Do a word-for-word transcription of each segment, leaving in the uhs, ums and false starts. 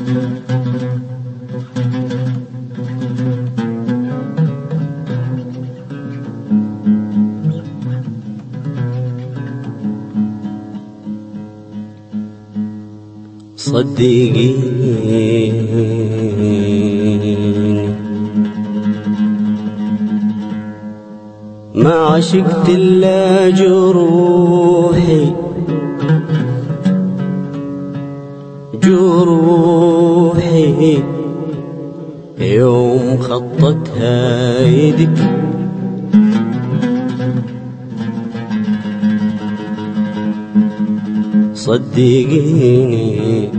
صدقيني ما عشقت إلا جروحي جروحي يوم خطتها يدك. صدقيني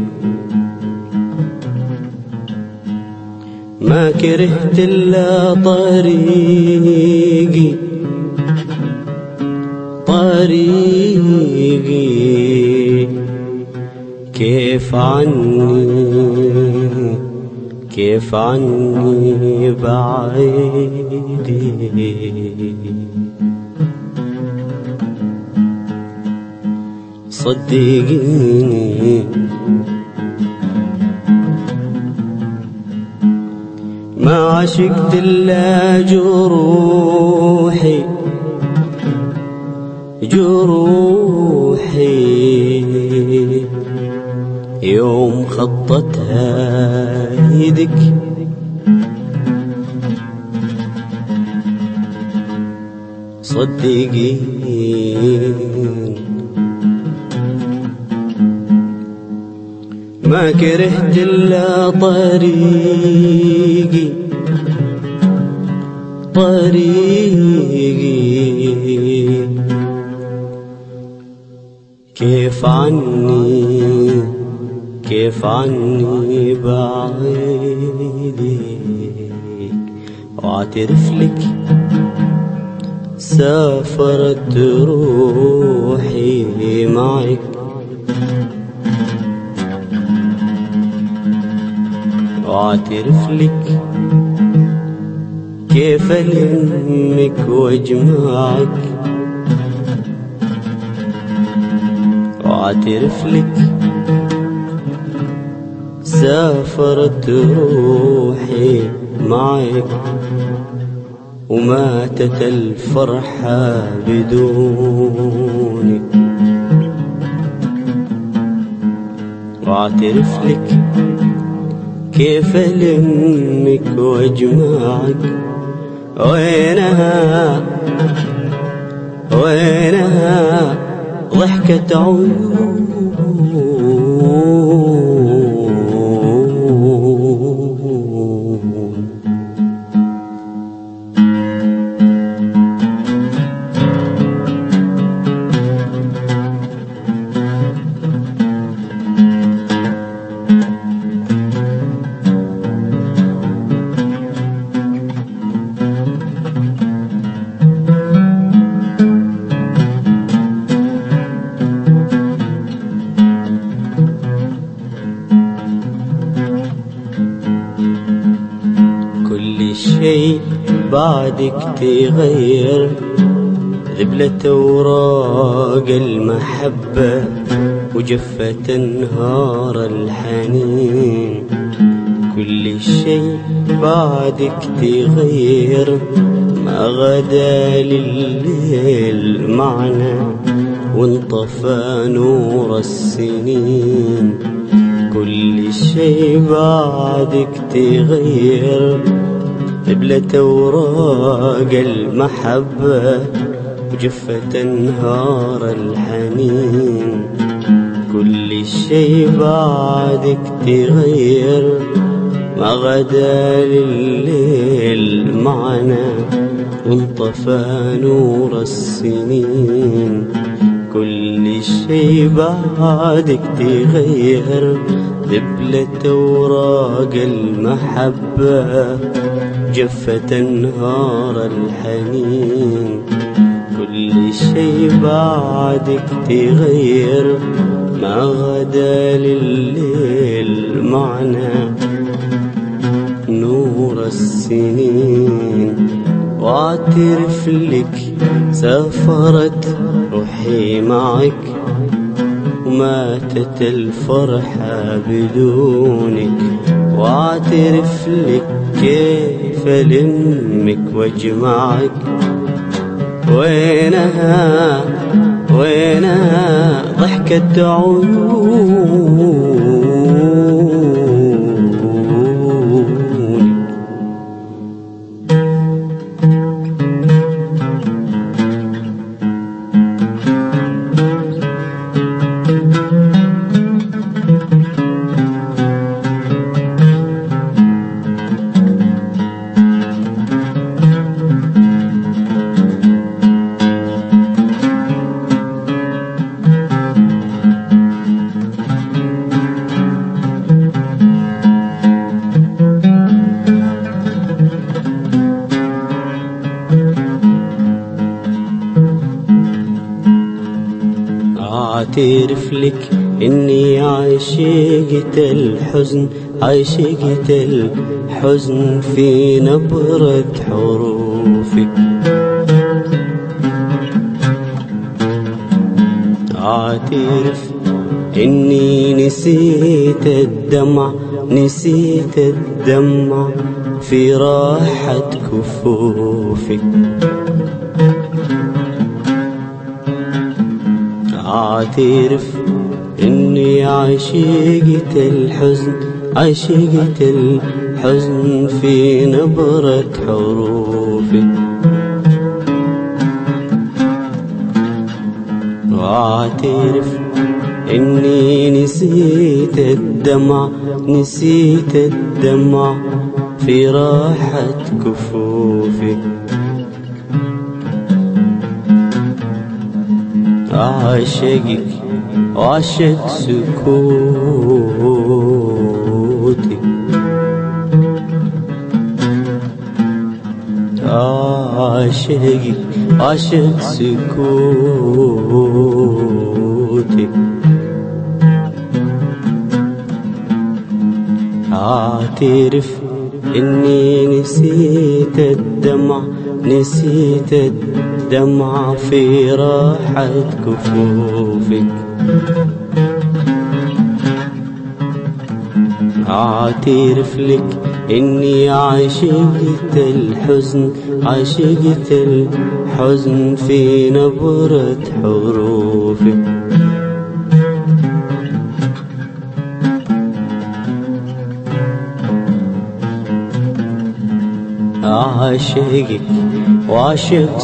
ما كرهت إلا طريقي طريقي كيف عني كيف عني بعيدي. صدقيني ما عشقت إلا جروحي جروحي يوم خطتها يدك. صدقيني ما كرهت إلا طريقي طريقي كيف عني كيف عني بعيدي. واعترف لك سافرت روحي معك واعترف لك كيف ألمك واجمعك. واعترف لك سافرت روحي معك وماتت الفرحة بدونك. واعترف لك كيف ألمك واجمعك. وينها وينها ضحكة عيون شيء بعدك تغير. ذبلت أوراق المحبة وجفت أنهار الحنين. كل شيء بعدك تغير ما غدا لليل معنا وانطفى نور السنين. كل شيء بعدك تغير ذبلت أوراق المحبة وجفت أنهار الحنين. كل شيء بعدك تغير ما غدا لليل معنا وانطفى نور السنين. كل شيء بعدك تغير ذبلت أوراق المحبة جفت أنهار الحنين. كل شيء بعدك تغير ما غدا لليل معنا نور السنين. واعترف لك سافرت روحي معك وماتت الفرحة بدونك. واعترف لك كيف ألمك واجمعك. وينها وينها ضحكة عيونك. أعترف لك إني عشقت الحزن، عشقت الحزن في نبرة حروفك. أعترف إني نسيت الدمع، نسيت الدمع في راحة كفوفك. أعترف إني عشقت الحزن، عشقت الحزن في نبرة حروفك. وأعترف إني نسيت الدمع، نسيت الدمع في راحة كفوفك. أعشقك وأعشق سكوتك. أعشقك وأعشق سكوتك. أعترف إني نسيت الدمع، نسيت الدمع في راحة كفوفك. أعترف لك إني عشقت الحزن، عشقت الحزن في نبرة حروفك. أعشقك وأعشق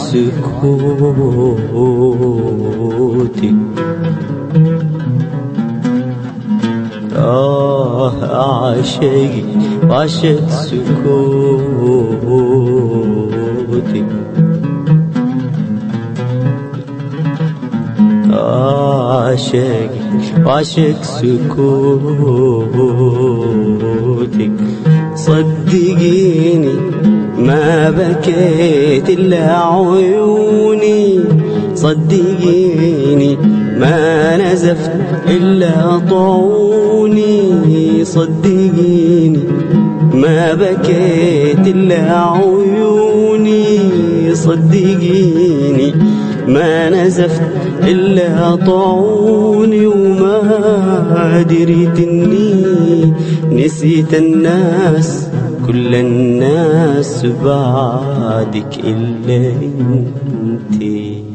سكوتك. آه أعشقك وأعشق سكوتك. أعشقك وأعشق سكوتك. صدقيني ما بكيت إلا عيوني، صدقيني ما نزفت إلا طعوني، صدقيني ما بكيت إلا عيوني، صدقيني ما نزفت إلا طعوني. وما دريت إني نسيت الناس، كل الناس بعدك إلا انتي.